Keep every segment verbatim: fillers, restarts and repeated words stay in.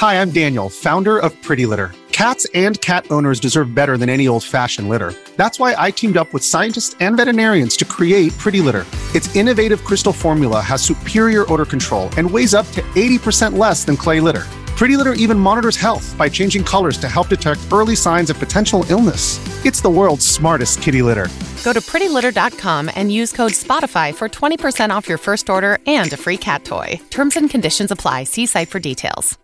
Hi, I'm Daniel, founder of Pretty Litter. Cats and cat owners deserve better than any old-fashioned litter. That's why I teamed up with scientists and veterinarians to create Pretty Litter. Its innovative crystal formula has superior odor control and weighs up to eighty percent less than clay litter. Pretty Litter even monitors health by changing colors to help detect early signs of potential illness. It's the world's smartest kitty litter. Go to pretty litter dot com and use code SPOTIFY for twenty percent off your first order and a free cat toy. Terms and conditions apply. See site for details.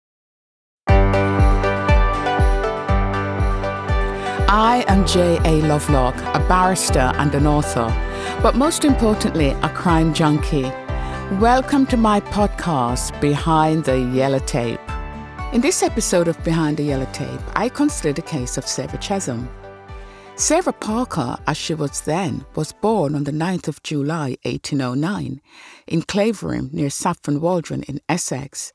I am J A Lovelock, a barrister and an author, but most importantly, a crime junkie. Welcome to my podcast, Behind the Yellow Tape. In this episode of Behind the Yellow Tape, I consider the case of Sarah Chesham. Sarah Parker, as she was then, was born on the ninth of July eighteen oh nine in Clavering near Saffron Walden in Essex.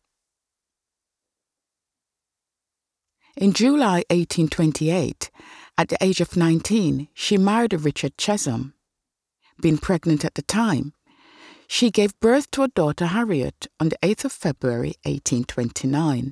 In July eighteen twenty-eight, at the age of nineteen, she married Richard Chesham. Being pregnant at the time, she gave birth to a daughter, Harriet, on the eighth of February eighteen twenty-nine.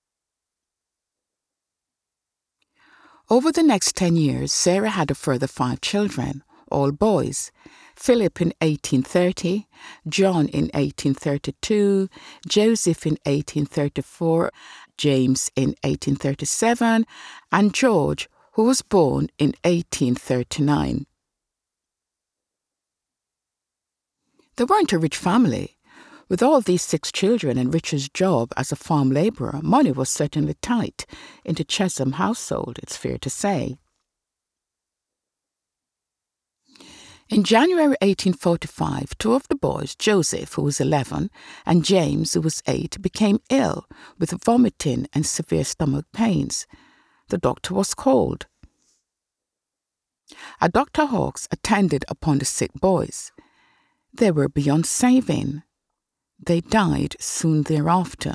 Over the next ten years, Sarah had a further five children, all boys: Philip in eighteen thirty, John in eighteen thirty-two, Joseph in eighteen thirty-four, James in eighteen thirty-seven, and George, who was born in eighteen thirty-nine. They weren't a rich family. With all these six children and Richard's job as a farm labourer, money was certainly tight in the Chesham household, it's fair to say. In January eighteen forty-five, two of the boys, Joseph, who was eleven, and James, who was eight, became ill with vomiting and severe stomach pains. The doctor was called. A Doctor Hawkes attended upon the sick boys. They were beyond saving. They died soon thereafter.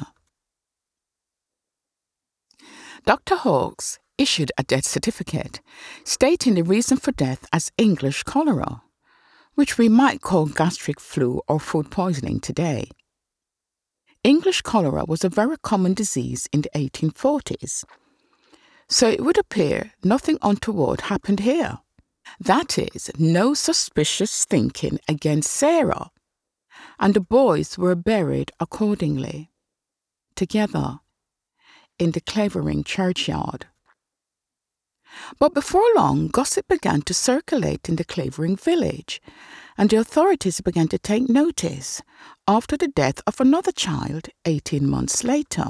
Doctor Hawkes issued a death certificate stating the reason for death as English cholera, which we might call gastric flu or food poisoning today. English cholera was a very common disease in the eighteen forties, so it would appear nothing untoward happened here. That is, no suspicious thinking against Sarah, and the boys were buried accordingly, together, in the Clavering churchyard. But before long, gossip began to circulate in the Clavering village, and the authorities began to take notice after the death of another child eighteen months later.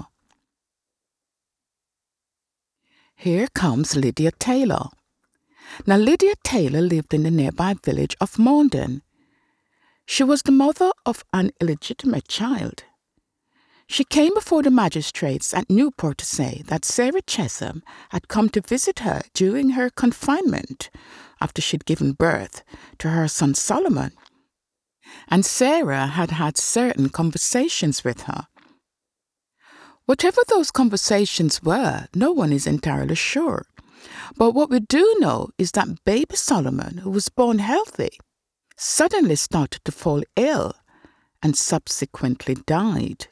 Here comes Lydia Taylor. Now, Lydia Taylor lived in the nearby village of Maundon. She was the mother of an illegitimate child. She came before the magistrates at Newport to say that Sarah Chesham had come to visit her during her confinement after she'd given birth to her son Solomon, and Sarah had had certain conversations with her. Whatever those conversations were, no one is entirely sure. But what we do know is that baby Solomon, who was born healthy, suddenly started to fall ill and subsequently died.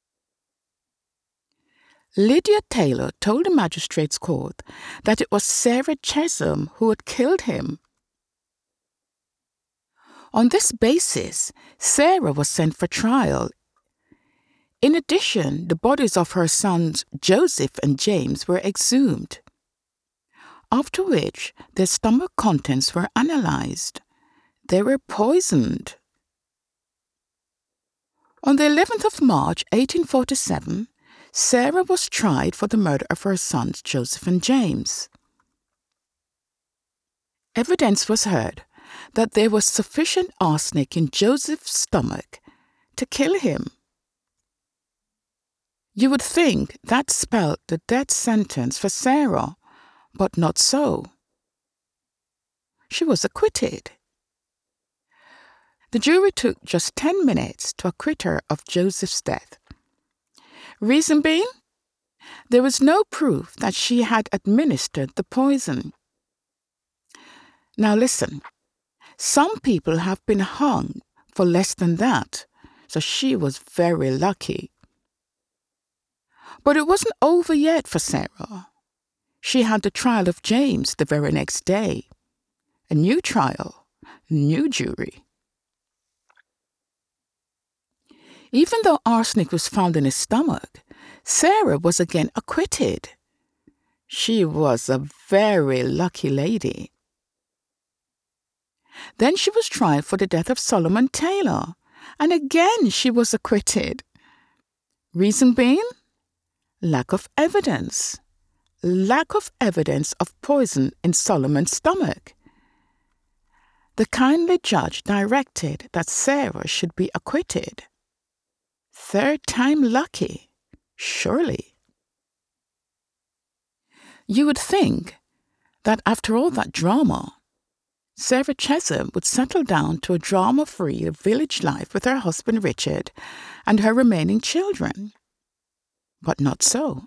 Lydia Taylor told the magistrates' court that it was Sarah Chesham who had killed him. On this basis, Sarah was sent for trial. In addition, the bodies of her sons Joseph and James were exhumed, after which their stomach contents were analysed. They were poisoned. On the eleventh of March eighteen forty-seven, Sarah was tried for the murder of her sons Joseph and James. Evidence was heard that there was sufficient arsenic in Joseph's stomach to kill him. You would think that spelled the death sentence for Sarah, but not so. She was acquitted. The jury took just ten minutes to acquit her of Joseph's death. Reason being, there was no proof that she had administered the poison. Now listen, some people have been hung for less than that, so she was very lucky. But it wasn't over yet for Sarah. She had the trial of James the very next day. A new trial, new jury. Even though arsenic was found in his stomach, Sarah was again acquitted. She was a very lucky lady. Then she was tried for the death of Solomon Taylor, and again she was acquitted. Reason being? Lack of evidence. Lack of evidence of poison in Solomon's stomach. The kindly judge directed that Sarah should be acquitted. Third time lucky, surely. You would think that after all that drama, Sarah Chesham would settle down to a drama-free village life with her husband Richard and her remaining children. But not so.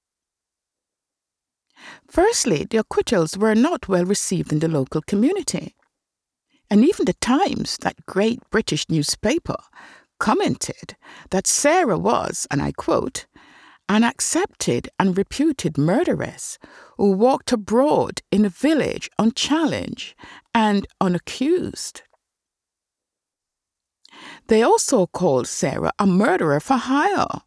Firstly, the acquittals were not well received in the local community. And even the Times, that great British newspaper, commented that Sarah was, and I quote, an accepted and reputed murderess who walked abroad in a village unchallenged and unaccused. They also called Sarah a murderer for hire.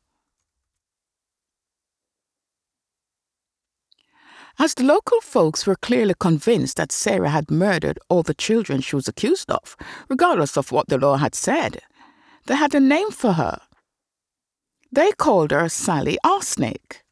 As the local folks were clearly convinced that Sarah had murdered all the children she was accused of, regardless of what the law had said, they had a name for her. They called her Sally Arsenic.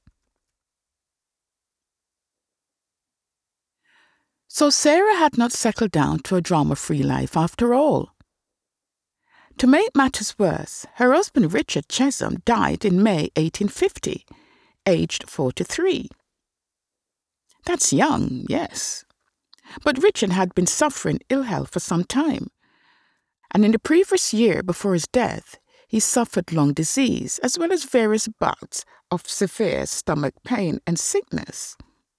So Sarah had not settled down to a drama-free life after all. To make matters worse, her husband Richard Chesham died in May eighteen fifty, aged forty-three. That's young, yes. But Richard had been suffering ill health for some time, and in the previous year before his death, he suffered lung disease as well as various bouts of severe stomach pain and sickness.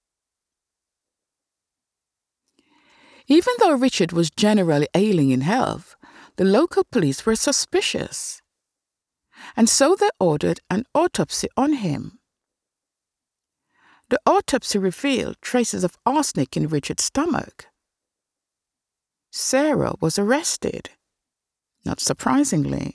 Even though Richard was generally ailing in health, the local police were suspicious, and so they ordered an autopsy on him. The autopsy revealed traces of arsenic in Richard's stomach. Sarah was arrested, not surprisingly.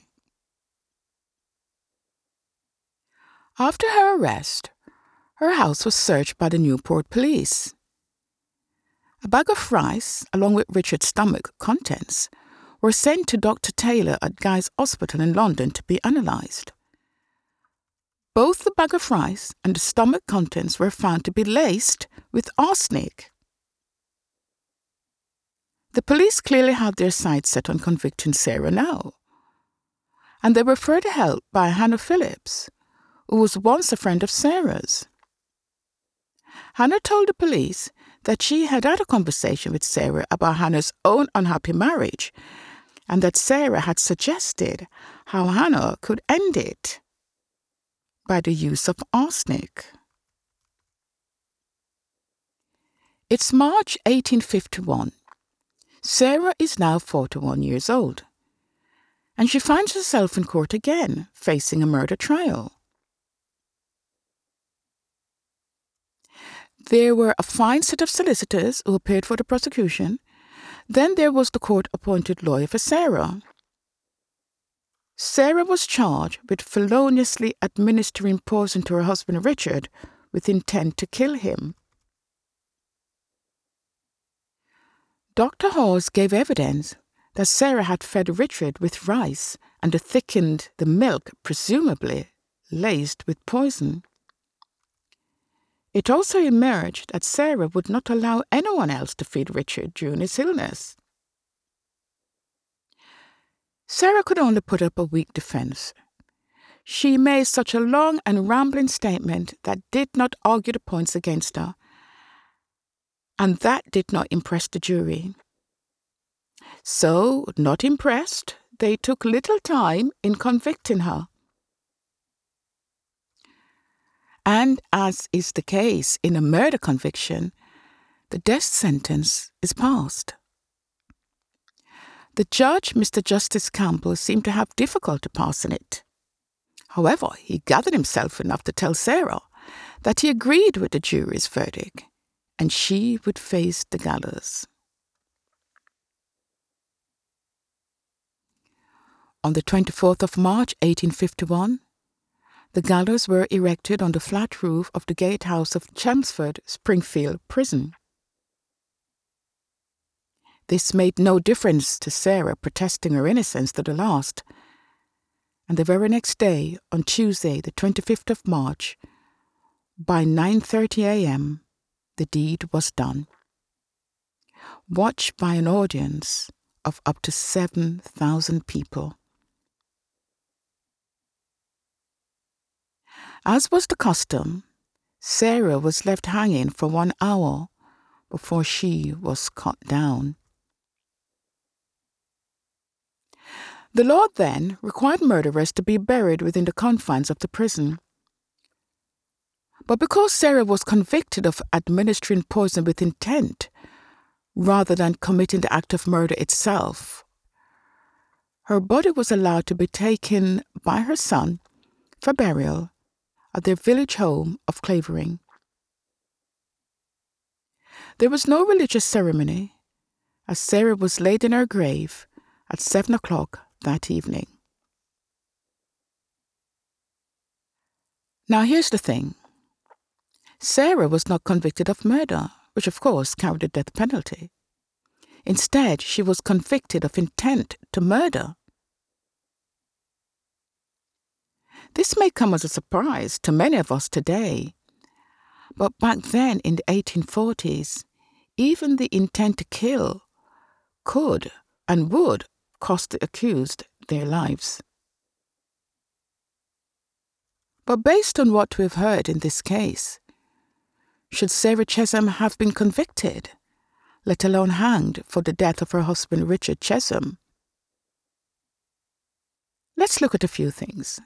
After her arrest, her house was searched by the Newport police. A bag of rice, along with Richard's stomach contents, were sent to Doctor Taylor at Guy's Hospital in London to be analysed. Both the bag of rice and the stomach contents were found to be laced with arsenic. The police clearly had their sights set on convicting Sarah now, and they were further helped by Hannah Phillips, who was once a friend of Sarah's. Hannah told the police that she had had a conversation with Sarah about Hannah's own unhappy marriage, and that Sarah had suggested how Hannah could end it by the use of arsenic. It's March eighteen fifty-one. Sarah is now forty-one years old, and she finds herself in court again, facing a murder trial. There were a fine set of solicitors who appeared for the prosecution. Then there was the court-appointed lawyer for Sarah. Sarah was charged with feloniously administering poison to her husband Richard with intent to kill him. Doctor Hawes gave evidence that Sarah had fed Richard with rice and thickened the milk, presumably laced with poison. It also emerged that Sarah would not allow anyone else to feed Richard during his illness. Sarah could only put up a weak defense. She made such a long and rambling statement that did not argue the points against her, and that did not impress the jury. So, not impressed, they took little time in convicting her. And as is the case in a murder conviction, the death sentence is passed. The judge, Mister Justice Campbell, seemed to have difficulty passing it. However, he gathered himself enough to tell Sarah that he agreed with the jury's verdict and she would face the gallows. On the twenty-fourth of March, eighteen fifty-one, the gallows were erected on the flat roof of the gatehouse of Chelmsford Springfield Prison. This made no difference to Sarah protesting her innocence to the last, and the very next day, on Tuesday, the twenty-fifth of March, by nine thirty a.m., the deed was done, watched by an audience of up to seven thousand people. As was the custom, Sarah was left hanging for one hour before she was cut down. The law then required murderers to be buried within the confines of the prison. But because Sarah was convicted of administering poison with intent, rather than committing the act of murder itself, her body was allowed to be taken by her son for burial at their village home of Clavering. There was no religious ceremony, as Sarah was laid in her grave at seven o'clock that evening. Now here's the thing. Sarah was not convicted of murder, which of course carried a death penalty. Instead, she was convicted of intent to murder. This may come as a surprise to many of us today, but back then in the eighteen forties, even the intent to kill could and would cost the accused their lives. But based on what we've heard in this case, should Sarah Chesham have been convicted, let alone hanged for the death of her husband Richard Chesham? Let's look at a few things.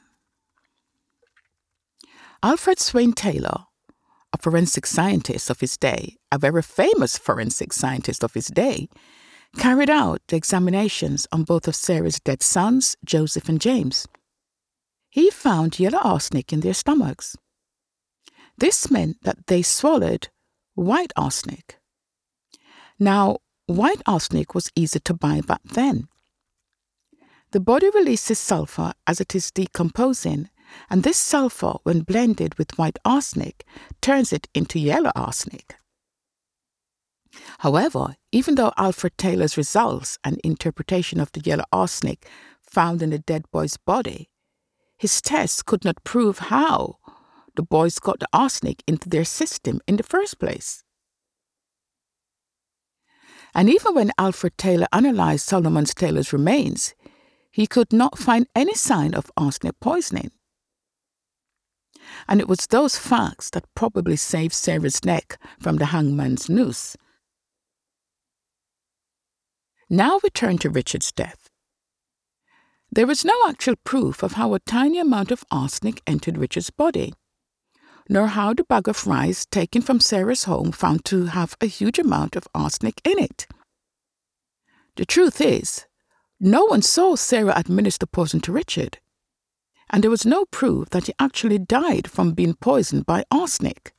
Alfred Swain Taylor, a forensic scientist of his day, a very famous forensic scientist of his day, carried out the examinations on both of Sarah's dead sons, Joseph and James. He found yellow arsenic in their stomachs. This meant that they swallowed white arsenic. Now, white arsenic was easy to buy back then. The body releases sulfur as it is decomposing, and this sulfur, when blended with white arsenic, turns it into yellow arsenic. However, even though Alfred Taylor's results and interpretation of the yellow arsenic found in the dead boy's body, his tests could not prove how the boys got the arsenic into their system in the first place. And even when Alfred Taylor analyzed Solomon Taylor's remains, he could not find any sign of arsenic poisoning. And it was those facts that probably saved Sarah's neck from the hangman's noose. Now we turn to Richard's death. There is no actual proof of how a tiny amount of arsenic entered Richard's body, nor how the bag of rice taken from Sarah's home found to have a huge amount of arsenic in it. The truth is, no one saw Sarah administer poison to Richard, and there was no proof that he actually died from being poisoned by arsenic.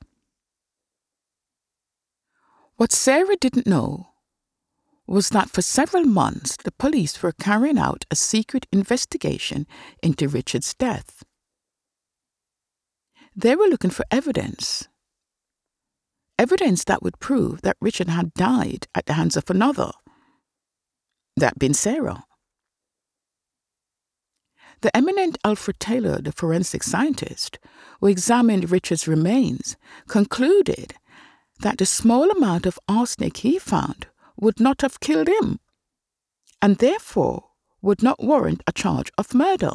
What Sarah didn't know was that for several months the police were carrying out a secret investigation into Richard's death. They were looking for evidence. Evidence that would prove that Richard had died at the hands of another, that being Sarah. The eminent Alfred Taylor, the forensic scientist, who examined Richard's remains, concluded that the small amount of arsenic he found would not have killed him, and therefore would not warrant a charge of murder.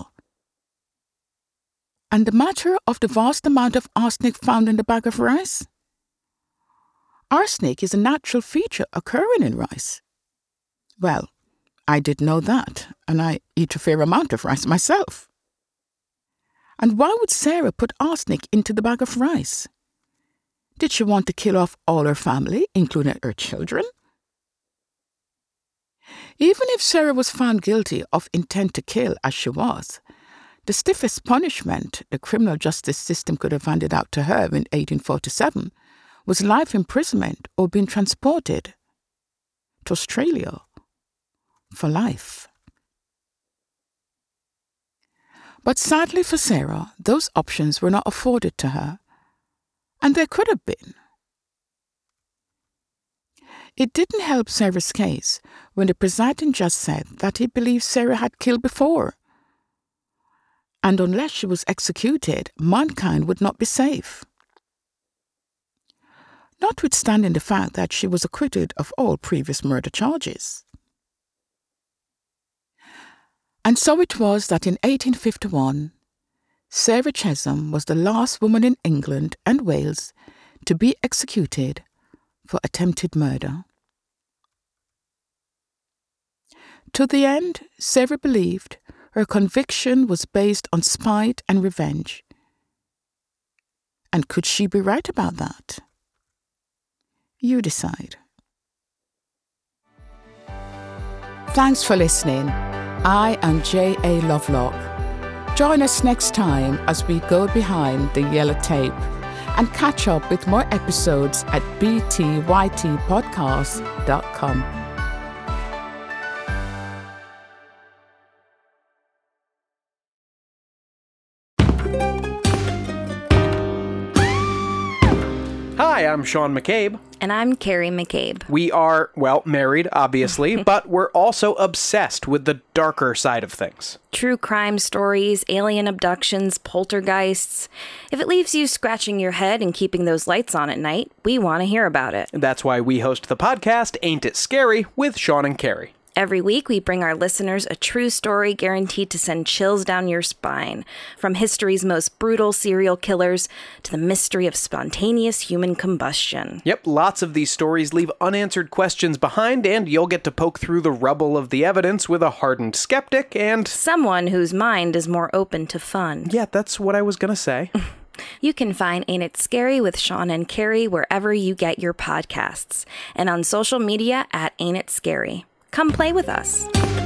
And the matter of the vast amount of arsenic found in the bag of rice? Arsenic is a natural feature occurring in rice. Well, I did know that, and I eat a fair amount of rice myself. And why would Sarah put arsenic into the bag of rice? Did she want to kill off all her family, including her children? Even if Sarah was found guilty of intent to kill, as she was, The stiffest punishment the criminal justice system could have handed out to her in eighteen forty-seven was life imprisonment or being transported to Australia for life. But sadly for Sarah, those options were not afforded to her, and there could have been. It didn't help Sarah's case when the presiding judge said that he believed Sarah had killed before, and unless she was executed, mankind would not be safe. Notwithstanding the fact that she was acquitted of all previous murder charges. And so it was that in eighteen fifty-one, Sarah Chesham was the last woman in England and Wales to be executed for attempted murder. To the end, Sarah believed her conviction was based on spite and revenge. And could she be right about that? You decide. Thanks for listening. I am J A Lovelock. Join us next time as we go behind the yellow tape and catch up with more episodes at b t y t podcast dot com. Hi, I'm Sean McCabe. And I'm Carrie McCabe. We are, well, married, obviously, but we're also obsessed with the darker side of things. True crime stories, alien abductions, poltergeists. If it leaves you scratching your head and keeping those lights on at night, we want to hear about it. That's why we host the podcast, Ain't It Scary, with Sean and Carrie. Every week, we bring our listeners a true story guaranteed to send chills down your spine. From history's most brutal serial killers to the mystery of spontaneous human combustion. Yep, lots of these stories leave unanswered questions behind, and you'll get to poke through the rubble of the evidence with a hardened skeptic and... someone whose mind is more open to fun. Yeah, that's what I was gonna say. You can find Ain't It Scary with Sean and Carrie wherever you get your podcasts, and on social media at Ain't It Scary. Come play with us.